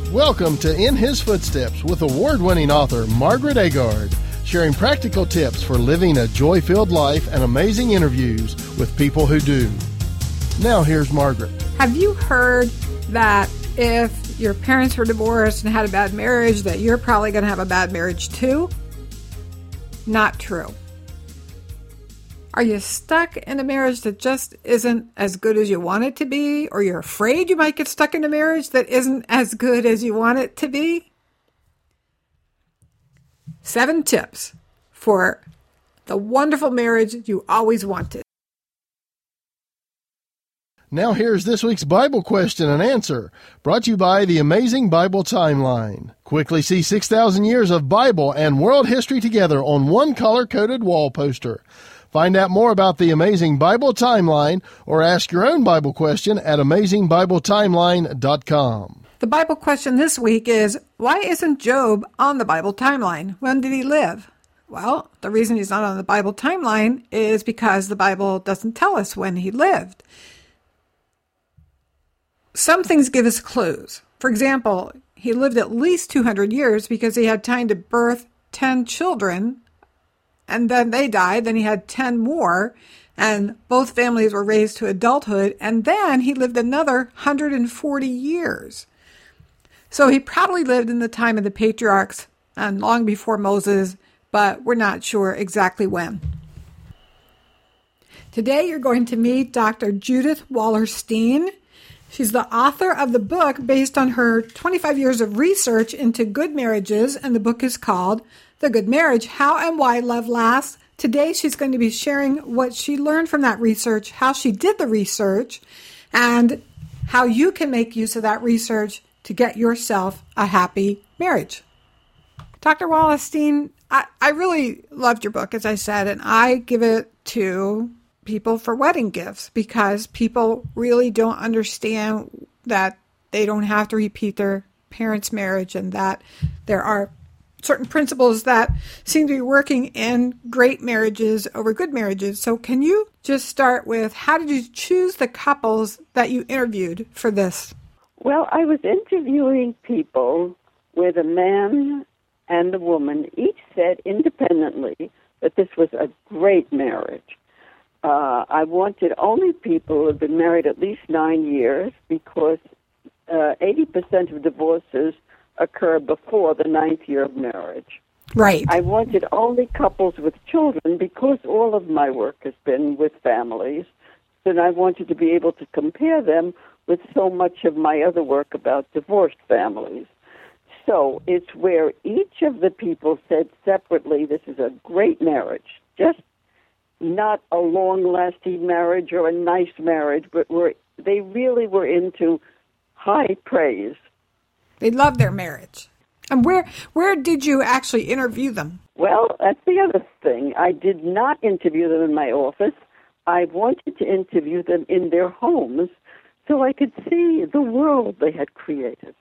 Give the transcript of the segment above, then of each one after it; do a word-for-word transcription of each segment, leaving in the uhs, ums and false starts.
Welcome to In His Footsteps with award-winning author Margaret Agard, sharing practical tips for living a joy-filled life and amazing interviews with people who do. Now here's Margaret. Have you heard that if your parents were divorced and had a bad marriage, that you're probably going to have a bad marriage too? Not true. Are you stuck in a marriage that just isn't as good as you want it to be? Or you're afraid you might get stuck in a marriage that isn't as good as you want it to be? Seven tips for the wonderful marriage you always wanted. Now here's this week's Bible question and answer, brought to you by the Amazing Bible Timeline. Quickly see six thousand years of Bible and world history together on one color-coded wall poster. Find out more about the Amazing Bible Timeline or ask your own Bible question at amazing bible timeline dot com. The Bible question this week is, why isn't Job on the Bible timeline? When did he live? Well, the reason he's not on the Bible timeline is because the Bible doesn't tell us when he lived. Some things give us clues. For example, he lived at least two hundred years because he had time to birth ten children, and then they died. Then he had ten more, and both families were raised to adulthood, and then he lived another one hundred forty years. So he probably lived in the time of the patriarchs and long before Moses, but we're not sure exactly when. Today you're going to meet Doctor Judith Wallerstein. She's the author of the book based on her twenty-five years of research into good marriages, and the book is called The Good Marriage, How and Why Love Lasts. Today she's going to be sharing what she learned from that research, how she did the research, and how you can make use of that research to get yourself a happy marriage. Doctor Wallerstein, I, I really loved your book, as I said, and I give it to people for wedding gifts because people really don't understand that they don't have to repeat their parents' marriage and that there are certain principles that seem to be working in great marriages over good marriages. So can you just start with, how did you choose the couples that you interviewed for this? Well, I was interviewing people where the man and the woman each said independently that this was a great marriage. Uh, I wanted only people who had been married at least nine years because uh, eighty percent of divorces occur before the ninth year of marriage. Right. I wanted only couples with children because all of my work has been with families. Then I wanted to be able to compare them with so much of my other work about divorced families. So it's where each of the people said separately, this is a great marriage, just not a long-lasting marriage or a nice marriage, but were, they really were into high praise. They loved their marriage. And where where did you actually interview them? Well, that's the other thing. I did not interview them in my office. I wanted to interview them in their homes so I could see the world they had created.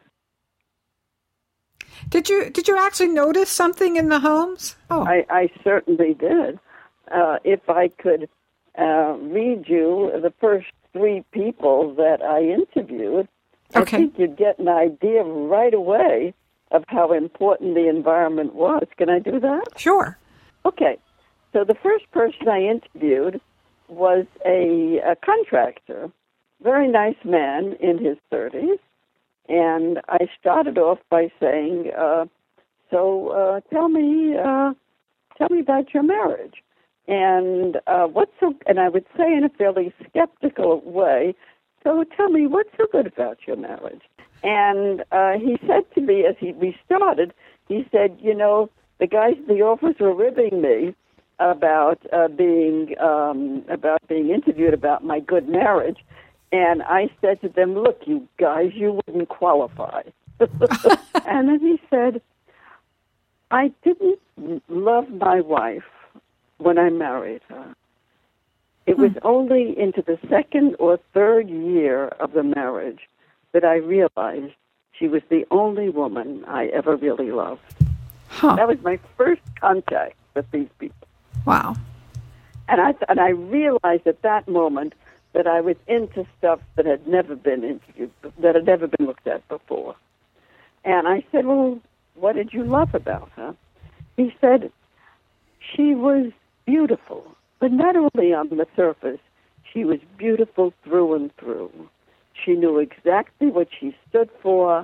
Did you did you actually notice something in the homes? Oh, I, I certainly did. Uh, if I could uh, read you the first three people that I interviewed, okay. I think you'd get an idea right away of how important the environment was. Can I do that? Sure. Okay. So the first person I interviewed was a, a contractor, very nice man in his thirties, and I started off by saying, uh, so uh, tell me, uh, tell me about your marriage. And uh, what's so? And I would say in a fairly skeptical way, so tell me, what's so good about your marriage? And uh, he said to me as he we started, he said, you know, the guys in the office were ribbing me about uh, being um, about being interviewed about my good marriage, and I said to them, look, you guys, you wouldn't qualify. And then he said, I didn't love my wife when I married her. It was only into the second or third year of the marriage that I realized she was the only woman I ever really loved. Huh. That was my first contact with these people. Wow. And I and I realized at that moment that I was into stuff that had never been interviewed, that had never been looked at before. And I said, well, what did you love about her? He said, she was beautiful, but not only on the surface. She was beautiful through and through. She knew exactly what she stood for,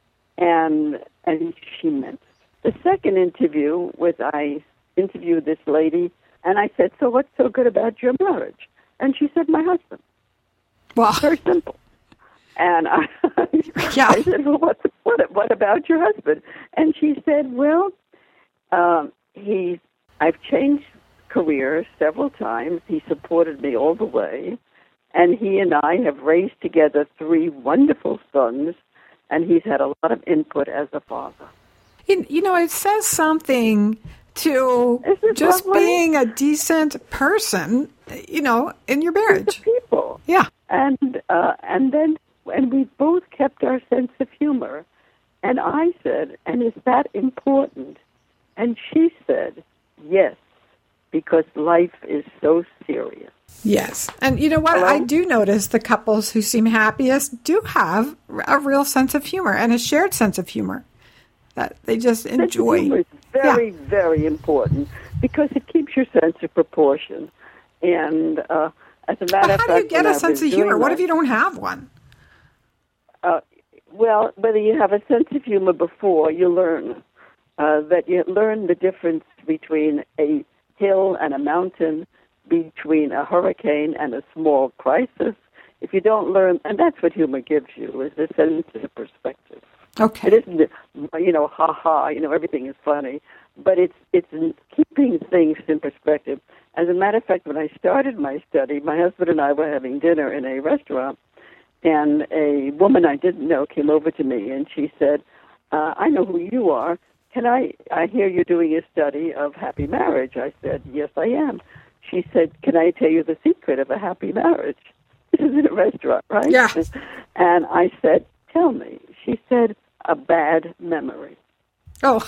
and and she meant it. The second interview was I interviewed this lady, and I said, so what's so good about your marriage? And she said, my husband. Well, very simple. And I, yeah. I said, well, what, what, what about your husband? And she said, well, um, he, I've changed careers several times. He supported me all the way. And he and I have raised together three wonderful sons, and he's had a lot of input as a father. You, you know, it says something to just lovely? being a decent person, you know, in your marriage. People. Yeah. And uh, and then, and we both kept our sense of humor. And I said, and is that important? And she said, yes, because life is so serious. Yes. And you know what? Hello? I do notice the couples who seem happiest do have a real sense of humor and a shared sense of humor that they just enjoy. Sense of humor is very, yeah. very important because it keeps your sense of proportion. And uh, as a matter but of fact, how do you get a sense of humor? That, what if you don't have one? Uh, well, whether you have a sense of humor before, you learn uh, that you learn the difference between a hill and a mountain, between a hurricane and a small crisis. If you don't learn, and that's what humor gives you, is a sense of perspective. Okay. It isn't, you know, ha ha, you know, everything is funny, but it's it's keeping things in perspective. As a matter of fact, when I started my study, my husband and I were having dinner in a restaurant, and a woman I didn't know came over to me, and she said, uh, I know who you are. Can I, I hear you're doing a study of happy marriage. I said, yes, I am. She said, can I tell you the secret of a happy marriage? This is in a restaurant, right? Yeah. And I said, tell me. She said, a bad memory. Oh.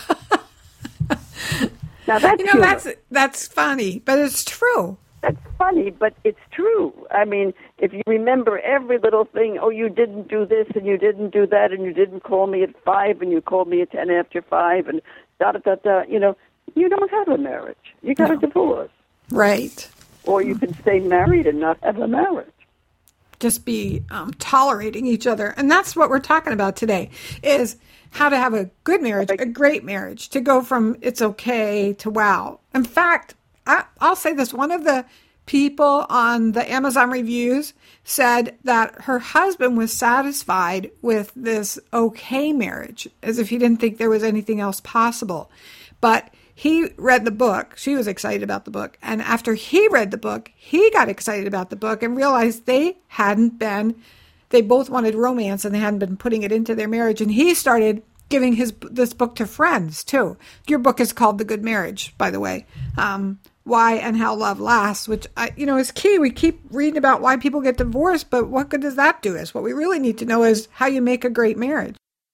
Now that's you know humor. that's that's funny, but it's true. That's funny, but it's true. I mean, if you remember every little thing, oh, you didn't do this and you didn't do that and you didn't call me at five and you called me at ten after five and da da da da. You know, you don't have a marriage. You got No. a divorce. Right. Or you can stay married and not have a marriage. Just be um, tolerating each other. And that's what we're talking about today, is how to have a good marriage, a great marriage, to go from it's okay to wow. In fact, I, I'll say this. One of the people on the Amazon reviews said that her husband was satisfied with this okay marriage, as if he didn't think there was anything else possible. But he read the book. She was excited about the book. And after he read the book, he got excited about the book and realized they hadn't been, they both wanted romance and they hadn't been putting it into their marriage. And he started giving his this book to friends, too. Your book is called The Good Marriage, by the way. Um, why and How Love Lasts, which, I, you know, is key. We keep reading about why people get divorced, but what good does that do us? What we really need to know is how you make a great marriage.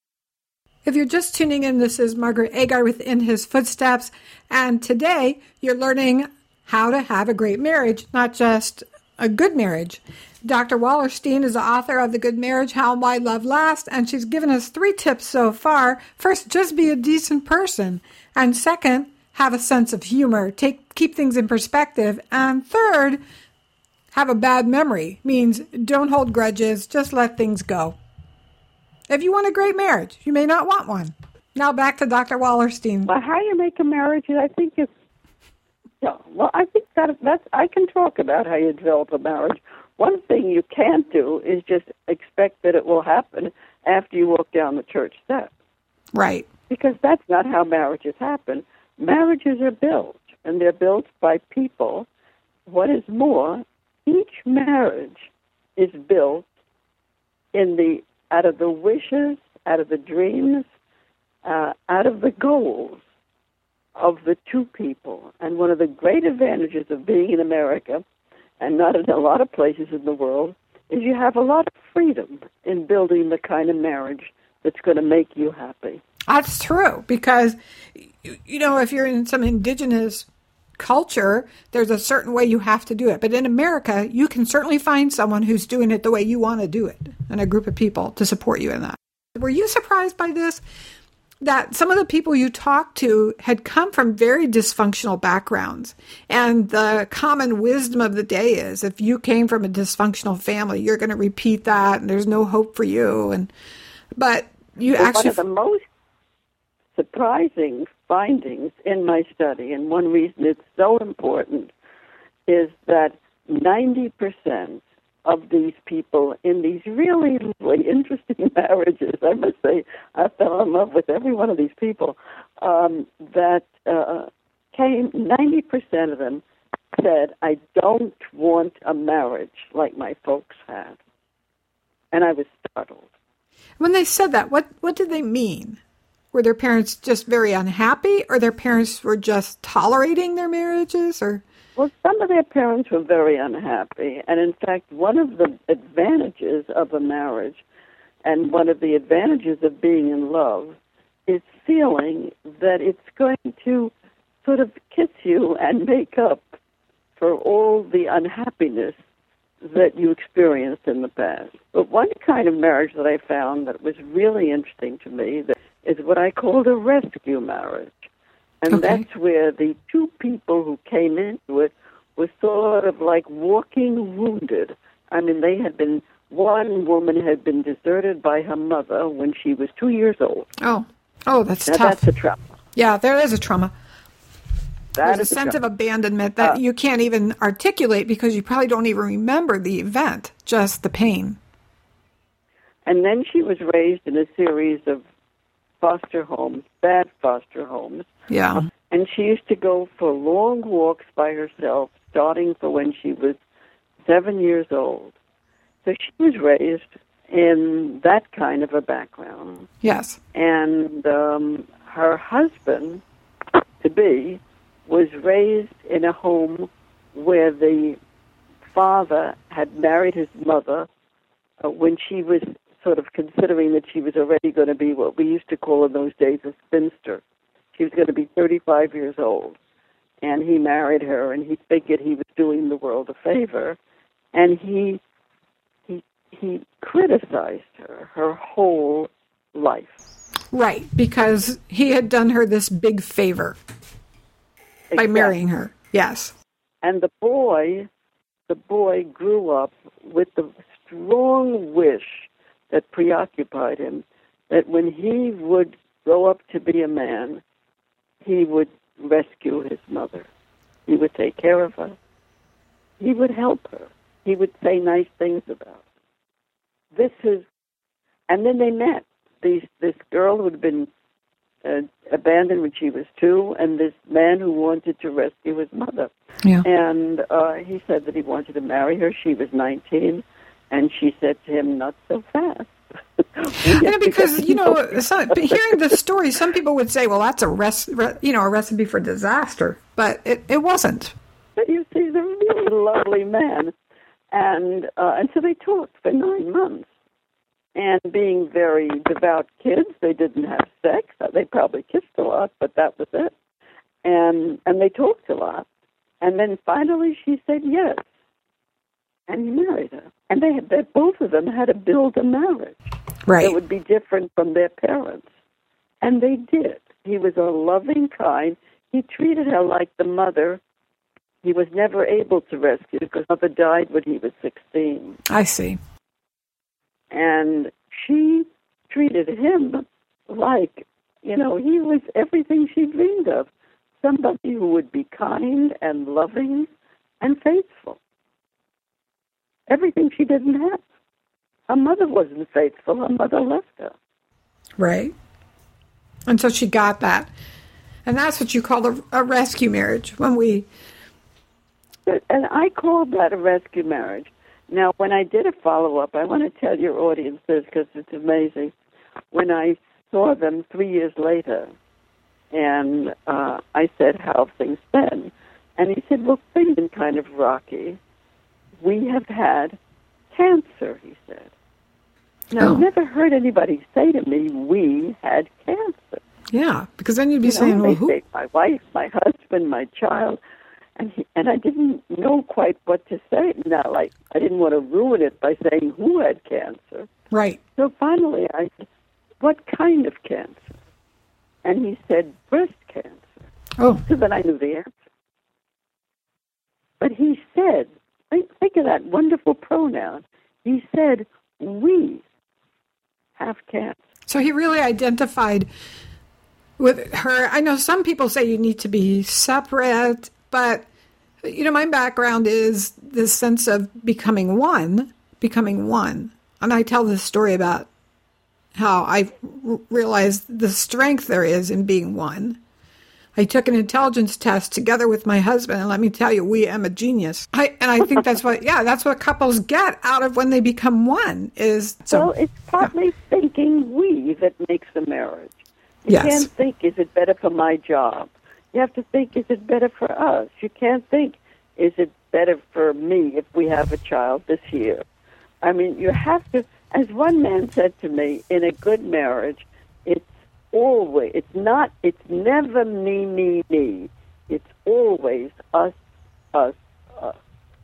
If you're just tuning in, this is Margaret Agar with In His Footsteps, and today you're learning how to have a great marriage, not just a good marriage. Doctor Wallerstein is the author of The Good Marriage, How and Why Love Lasts, and she's given us three tips so far. First, just be a decent person. And second, have a sense of humor. Take keep things in perspective. And third, have a bad memory. Means don't hold grudges, just let things go. If you want a great marriage, you may not want one. Now back to Doctor Wallerstein. Well, how you make a marriage, I think is, yeah, well, I think that that's, I can talk about how you develop a marriage. One thing you can't do is just expect that it will happen after you walk down the church steps. Right. Because that's not how marriages happen. Marriages are built, and they're built by people. What is more, each marriage is built in the out of the wishes, out of the dreams, uh, out of the goals of the two people. And one of the great advantages of being in America, and not in a lot of places in the world, is you have a lot of freedom in building the kind of marriage that's going to make you happy. That's true, because, you know, if you're in some indigenous culture, there's a certain way you have to do it. But in America, you can certainly find someone who's doing it the way you want to do it, and a group of people to support you in that. Were you surprised by this? That some of the people you talked to had come from very dysfunctional backgrounds. And the common wisdom of the day is if you came from a dysfunctional family, you're going to repeat that and there's no hope for you. And But you well, actually... One of the most surprising findings in my study, and one reason it's so important, is that ninety percent of these people in these really, really interesting marriages, I must say, I fell in love with every one of these people, um, that uh, came, ninety percent of them said, I don't want a marriage like my folks had. And I was startled. When they said that, what, what did they mean? Were their parents just very unhappy, or their parents were just tolerating their marriages, or... Well, some of their parents were very unhappy, and in fact, one of the advantages of a marriage and one of the advantages of being in love is feeling that it's going to sort of kiss you and make up for all the unhappiness that you experienced in the past. But one kind of marriage that I found that was really interesting to me that is what I called a rescue marriage. And okay. That's where the two people who came into it were sort of like walking wounded. I mean, they had been, one woman had been deserted by her mother when she was two years old. Oh, oh, that's now, tough. That's a trauma. Yeah, there is a trauma. That There's is a sense a of abandonment that uh, you can't even articulate because you probably don't even remember the event, just the pain. And then she was raised in a series of foster homes, bad foster homes. Yeah. And she used to go for long walks by herself, starting for when she was seven years old. So she was raised in that kind of a background. Yes. And um, her husband, to be, was raised in a home where the father had married his mother uh, when she was sort of considering that she was already going to be what we used to call in those days a spinster. She was going to be thirty-five years old. And he married her, and he figured he was doing the world a favor. And he he he criticized her her whole life. Right, because he had done her this big favor Exactly. by marrying her. Yes. And the boy, the boy grew up with the strong wish that preoccupied him, that when he would grow up to be a man, he would rescue his mother. He would take care of her. He would help her. He would say nice things about her. This is, and then they met. These, this girl who had been uh, abandoned when she was two, and this man who wanted to rescue his mother. Yeah. And uh, he said that he wanted to marry her. She was nineteen. And she said to him, not so fast. Yeah, because, you know, some, hearing the story, some people would say, well, that's a res, re, you know, a recipe for disaster. But it, it wasn't. But you see, he's a really lovely man. And, uh, and so they talked for nine months. And being very devout kids, they didn't have sex. They probably kissed a lot, but that was it. And, and they talked a lot. And then finally she said yes. And he married her. And they, had, they both of them had to build a marriage right. that would be different from their parents. And they did. He was a loving, kind. He treated her like the mother. He was never able to rescue because mother died when he was sixteen. I see. And she treated him like, you know, he was everything she dreamed of. Somebody who would be kind and loving and faithful. Everything she didn't have. Her mother wasn't faithful. Her mother left her. Right. And so she got that. And that's what you call a, a rescue marriage. When we... And I called that a rescue marriage. Now, when I did a follow-up, I want to tell your audience this because it's amazing. When I saw them three years later, and uh, I said, how have things been? And he said, well, things have been kind of rocky. We have had cancer, he said. Now, Oh. I've never heard anybody say to me, we had cancer. Yeah, because then you'd be You saying, know, well, they who? say my wife, my husband, my child. And he, and I didn't know quite what to say. Now, like, I didn't want to ruin it by saying who had cancer. Right. So finally, I said, what kind of cancer? And he said, breast cancer. Oh. So then I knew the answer. But he said, think, think of that wonderful pronoun. He said, we have cancer. So he really identified with her. I know some people say you need to be separate, but, you know, my background is this sense of becoming one, becoming one. And I tell this story about how I r- realized the strength there is in being one. I took an intelligence test together with my husband, and let me tell you, we am a genius. I, and I think that's what, yeah, that's what couples get out of when they become one. Is so. Well, it's partly yeah. thinking we that makes a marriage. You yes. can't think, is it better for my job? You have to think, is it better for us? You can't think, is it better for me if we have a child this year? I mean, you have to, as one man said to me, in a good marriage, it's always, it's not, it's never me, me, me. It's always us, us, us.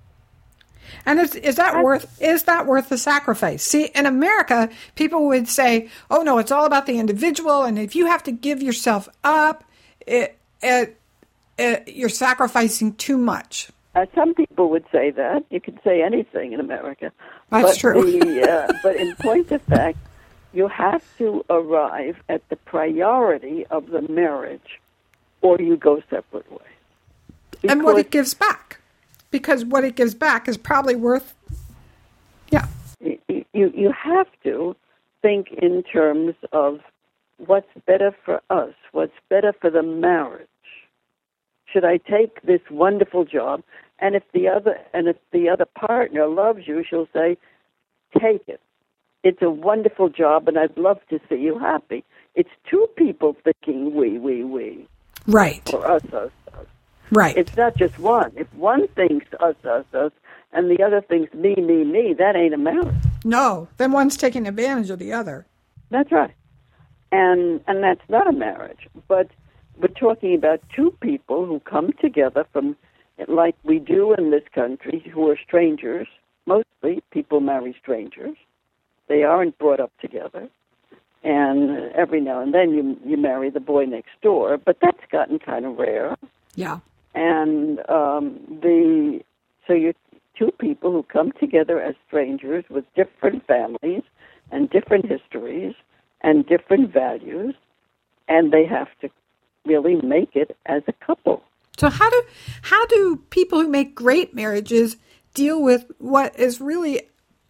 And is, is that worth is that worth the sacrifice? See, in America, people would say, "Oh no, it's all about the individual, and if you have to give yourself up, it, it, it you're sacrificing too much." Uh, some people would say that. You can say anything in America. That's but true. The, uh, but in point of fact, you have to arrive at the priority of the marriage, or you go separate ways. Because and what it gives back. Because what it gives back is probably worth, yeah. You, you, you have to think in terms of what's better for us, what's better for the marriage. Should I take this wonderful job? And if the other and if the other partner loves you, she'll say, take it. It's a wonderful job, and I'd love to see you happy. It's two people thinking we, we, we. Right. Or us, us, us. Right. It's not just one. If one thinks us, us, us, and the other thinks me, me, me, that ain't a marriage. No, then one's taking advantage of the other. That's right. And and that's not a marriage. But we're talking about two people who come together from, like we do in this country, who are strangers. Mostly people marry strangers. They aren't brought up together. And every now and then you you marry the boy next door, but that's gotten kind of rare. Yeah. And um, the so you're two people who come together as strangers with different families and different histories and different values, and they have to really make it as a couple. So how do how do people who make great marriages deal with what is really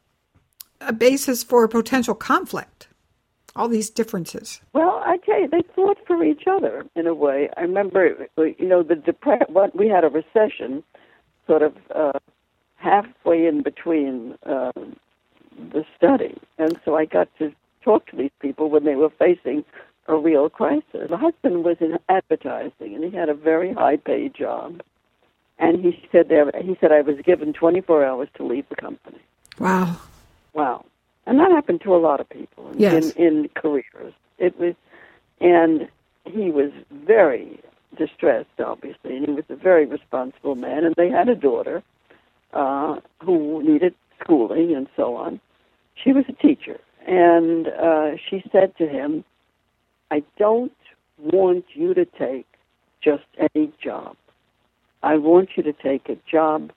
a basis for potential conflict? All these differences. Well, I tell you, they fought for each other in a way. I remember, you know, the depre- what we had a recession, sort of uh, halfway in between uh, the study, and so I got to talk to these people when they were facing a real crisis. My husband was in advertising, and he had a very high-paid job, and he said there, he said I was given twenty-four hours to leave the company. Wow. Wow. And that happened to a lot of people in, yes. in, in careers. It was, and he was very distressed, obviously, and he was a very responsible man. And they had a daughter uh, who needed schooling and so on. She was a teacher, and uh, she said to him, "I don't want you to take just any job. I want you to take a job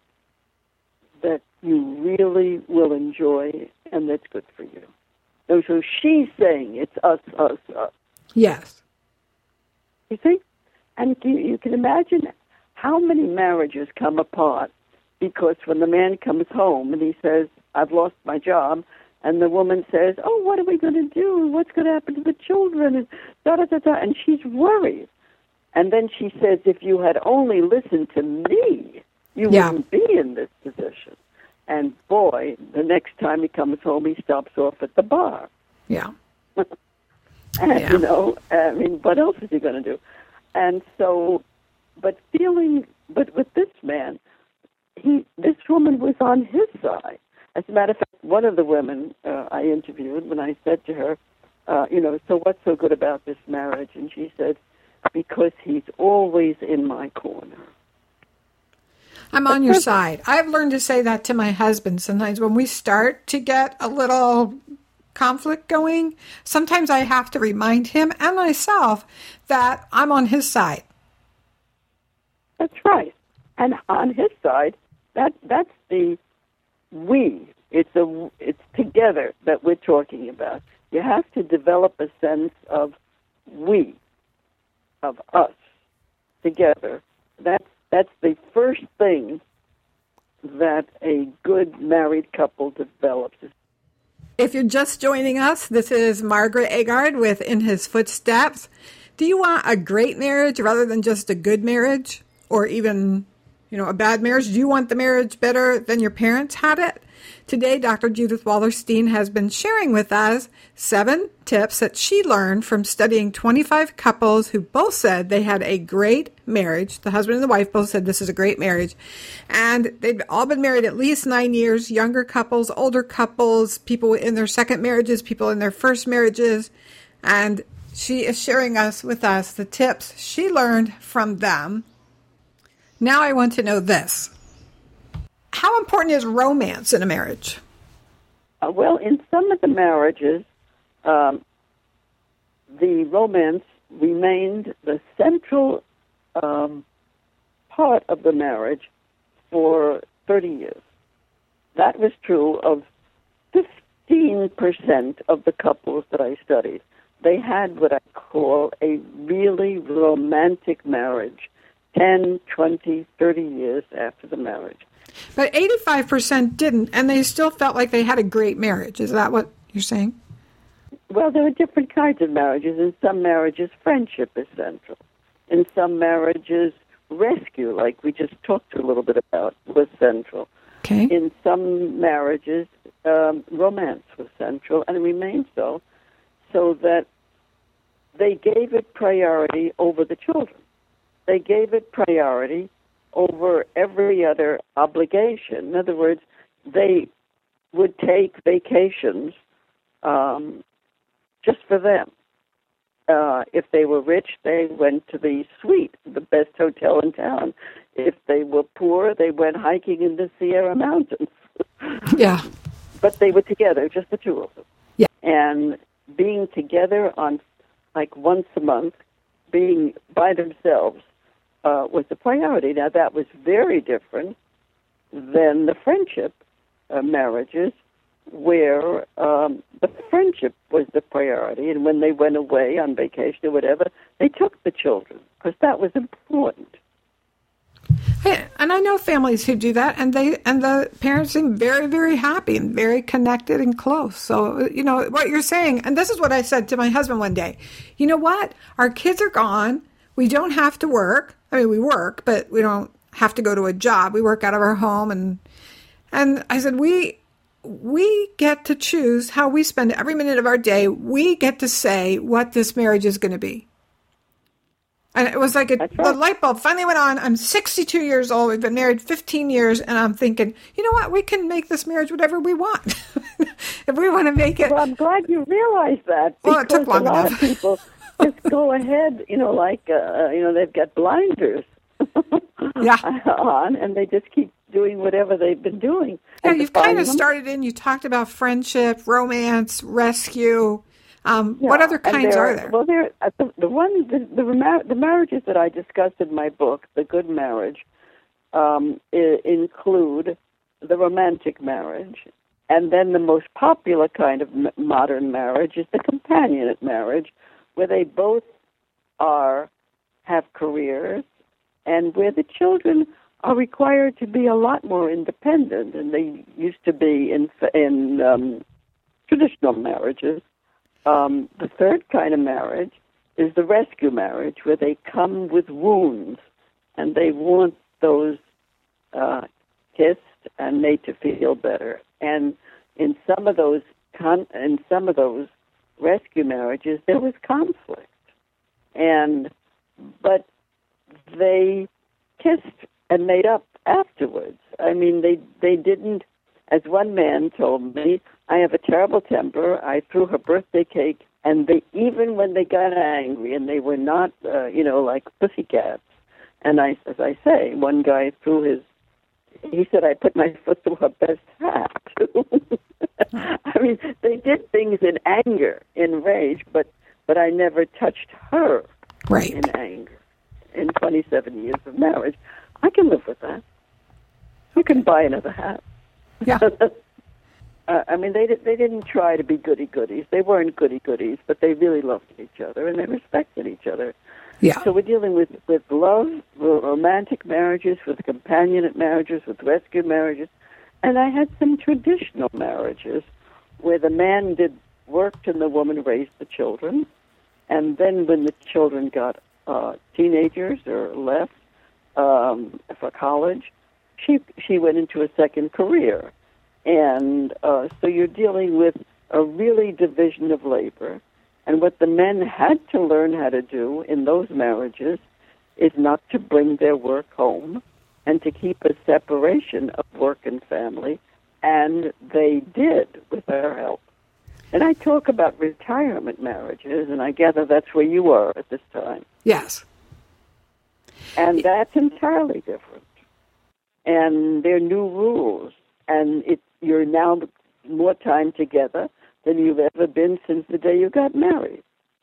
that you really will enjoy and that's good for you." So, so she's saying it's us, us, us. Yes. You see? And you, you can imagine how many marriages come apart because when the man comes home and he says, "I've lost my job," and the woman says, "Oh, what are we going to do? What's going to happen to the children?" And da da da da. And she's worried. And then she says, "If you had only listened to me, you yeah. wouldn't be in this position." And boy, the next time he comes home, he stops off at the bar. Yeah. and, yeah. you know, I mean, what else is he going to do? And so, but feeling, but with this man, he, this woman was on his side. As a matter of fact, one of the women uh, I interviewed, when I said to her, uh, you know, "So what's so good about this marriage?" And she said, "Because he's always in my corner." I'm on your side. I've learned to say that to my husband sometimes when we start to get a little conflict going, sometimes I have to remind him and myself that I'm on his side. That's right. And on his side, that that's the we. It's a it's together that we're talking about. You have to develop a sense of we, of us, together. That's that's the first thing that a good married couple develops. If you're just joining us, this is Margaret Agard with In His Footsteps. Do you want a great marriage rather than just a good marriage, or even, you know, a bad marriage? Do you want the marriage better than your parents had it? Today, Doctor Judith Wallerstein has been sharing with us seven tips that she learned from studying twenty-five couples who both said they had a great marriage. The husband and the wife both said this is a great marriage. And they've all been married at least nine years, younger couples, older couples, people in their second marriages, people in their first marriages. And she is sharing us with us the tips she learned from them. Now I want to know this. How important is romance in a marriage? Uh, well, in some of the marriages, um, the romance remained the central um, part of the marriage for thirty years. That was true of fifteen percent of the couples that I studied. They had what I call a really romantic marriage, ten, twenty, thirty years after the marriage. But eighty-five percent didn't, and they still felt like they had a great marriage. Is that what you're saying? Well, there are different kinds of marriages. In some marriages, friendship is central. In some marriages, rescue, like we just talked a little bit about, was central. Okay. In some marriages, um, romance was central, and it remains so, so that they gave it priority over the children. They gave it priority over every other obligation. In other words, they would take vacations um, just for them. Uh, if they were rich, they went to the suite, the best hotel in town. If they were poor, they went hiking in the Sierra Mountains. Yeah. But they were together, just the two of them. Yeah. And being together on, like, once a month, being by themselves, Uh, was the priority. Now, that was very different than the friendship uh, marriages, where um, the friendship was the priority, and when they went away on vacation or whatever, they took the children, because that was important. And I know families who do that, and they and the parents seem very, very happy and very connected and close. So, you know, what you're saying, and this is what I said to my husband one day. You know what? Our kids are gone. We don't have to work. I mean, we work, but we don't have to go to a job. We work out of our home. And and I said, we we get to choose how we spend every minute of our day. We get to say what this marriage is going to be. And it was like a, right. the light bulb finally went on. I'm sixty-two years old. We've been married fifteen years. And I'm thinking, you know what? We can make this marriage whatever we want. If we want to make it. Well, I'm glad you realized that. Well, it took long a lot enough. of people just go ahead, you know, like, uh, you know, they've got blinders yeah. on, and they just keep doing whatever they've been doing. Yeah, And you've to find kind of them- started in, you talked about friendship, romance, rescue. Um, Yeah, what other and kinds are there? Well, there uh, the, the one the the, mar- the marriages that I discussed in my book, The Good Marriage, um, I- include the romantic marriage, and then the most popular kind of m- modern marriage is the companionate marriage, where they both are have careers, and where the children are required to be a lot more independent than they used to be in in um, traditional marriages. Um, the third kind of marriage is the rescue marriage, where they come with wounds, and they want those uh, kissed and made to feel better. And in some of those con- in some of those rescue marriages, there was conflict, and but they kissed and made up afterwards. I mean, they they didn't. As one man told me, I have a terrible temper. I threw her birthday cake, and they even when they got angry, and they were not, uh, you know, like pussycats. And I, as I say, one guy threw his he said I put my foot through her best hat. I mean, they did things in anger, in rage, but but I never touched her right. in anger. In twenty-seven years of marriage, I can live with that. You can buy another hat. Yeah. uh, I mean, they did, they didn't try to be goody-goodies. They weren't goody-goodies, but they really loved each other, and they respected each other. Yeah. So we're dealing with, with love, romantic marriages, with companionate marriages, with rescue marriages. And I had some traditional marriages where the man did work and the woman raised the children. And then when the children got uh, teenagers or left um, for college, she she went into a second career. And uh, so you're dealing with a really division of labor. And what the men had to learn how to do in those marriages is not to bring their work home and to keep a separation of work and family. And they did with our help. And I talk about retirement marriages, and I gather that's where you are at this time. Yes. And that's entirely different. And there are new rules. And it, you're now more time together than you've ever been since the day you got married.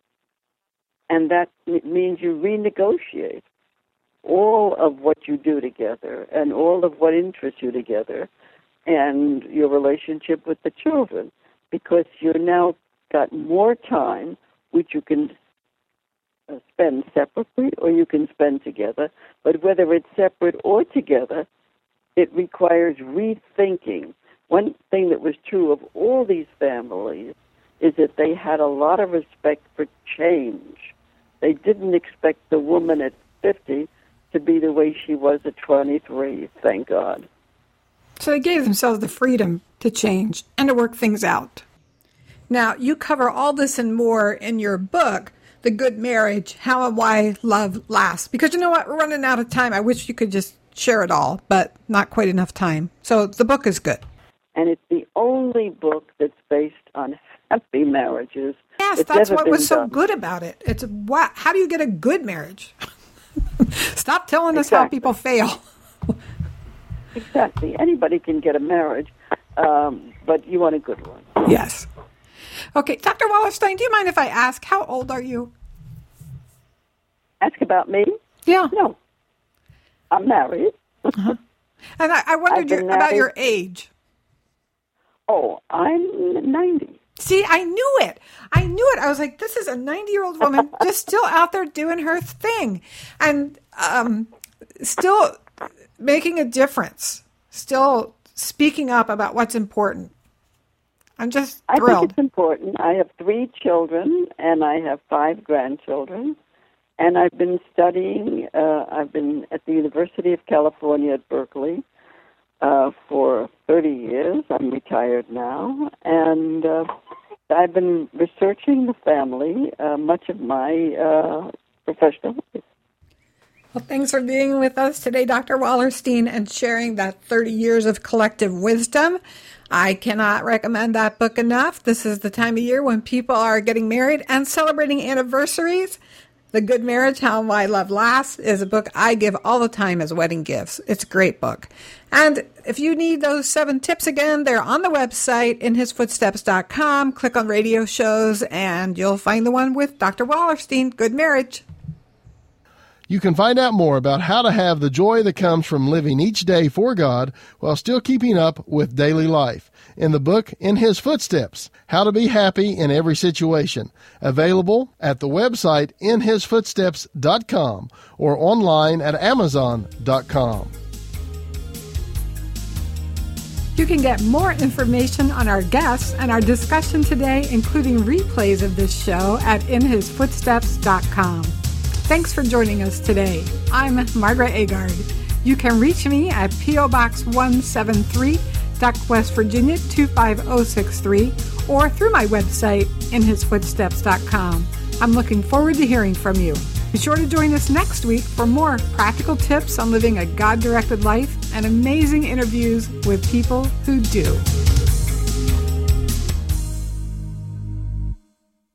And that means you renegotiate all of what you do together and all of what interests you together and your relationship with the children, because you're now got more time which you can uh, spend separately or you can spend together. But whether it's separate or together, it requires rethinking. One thing that was true of all these families is that they had a lot of respect for change. They didn't expect the woman at fifty to be the way she was at twenty-three, thank God. So they gave themselves the freedom to change and to work things out. Now, you cover all this and more in your book, The Good Marriage, How and Why Love Lasts. Because you know what? We're running out of time. I wish you could just share it all, but not quite enough time. So the book is good. And it's the only book that's based on happy marriages. Yes, that's what was so good about it. It's what, how do you get a good marriage? Stop telling us how people fail. Exactly. Anybody can get a marriage, um, but you want a good one. Yes. Okay, Doctor Wallerstein, do you mind if I ask, how old are you? Ask about me? Yeah. No. I'm married. Uh-huh. And I, I wondered your, about your age. Oh, I'm ninety. See, I knew it. I knew it. I was like, this is a ninety-year-old woman just still out there doing her thing and um, still making a difference, still speaking up about what's important. I'm just thrilled. I think it's important. I have three children, and I have five grandchildren. And I've been studying, uh, I've been at the University of California at Berkeley uh, for thirty years. I'm retired now. And uh, I've been researching the family uh, much of my uh, professional life. Well, thanks for being with us today, Doctor Wallerstein, and sharing that thirty years of collective wisdom. I cannot recommend that book enough. This is the time of year when people are getting married and celebrating anniversaries. The Good Marriage, How and Why Love Lasts is a book I give all the time as wedding gifts. It's a great book. And if you need those seven tips again, they're on the website, in his footsteps dot com. Click on radio shows, and you'll find the one with Doctor Wallerstein, Good Marriage. You can find out more about how to have the joy that comes from living each day for God while still keeping up with daily life in the book In His Footsteps, How to Be Happy in Every Situation, available at the website in his footsteps dot com or online at amazon dot com. You can get more information on our guests and our discussion today, including replays of this show, at in his footsteps dot com. Thanks for joining us today. I'm Margaret Agard. You can reach me at P O Box one seventy-three, Duck, West Virginia two five zero six three, or through my website, in his footsteps dot com. I'm looking forward to hearing from you. Be sure to join us next week for more practical tips on living a God-directed life and amazing interviews with people who do.